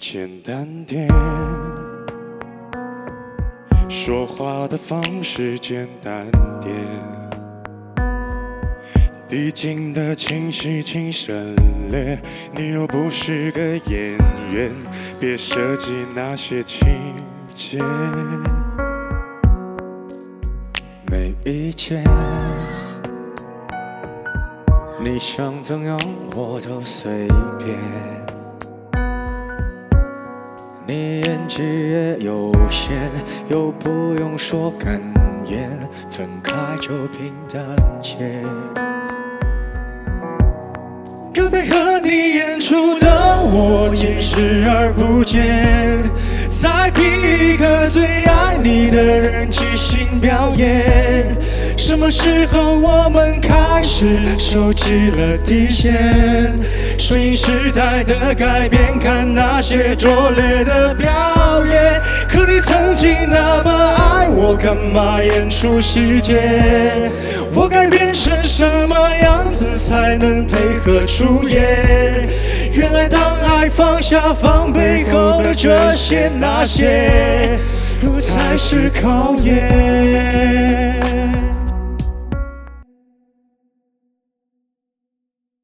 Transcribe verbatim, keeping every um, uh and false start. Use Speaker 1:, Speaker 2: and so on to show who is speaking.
Speaker 1: 简单点，说话的方式简单点，递进的情绪请省略。你又不是个演员，别设计那些情节。没意见，你想怎样我都随便。你演技也有限，又不用说感言，分开就平淡些。该配合你演出的我竟视而不见，再逼一个最爱你的人即兴表演。什么时候我们开始收起了底线？顺应时代的改变，看那些拙劣的表演。可你曾经那么爱我，干嘛演出细节？我该变成什么样子才能配合出演？原来当爱放下防备后的这些那些，才是考验。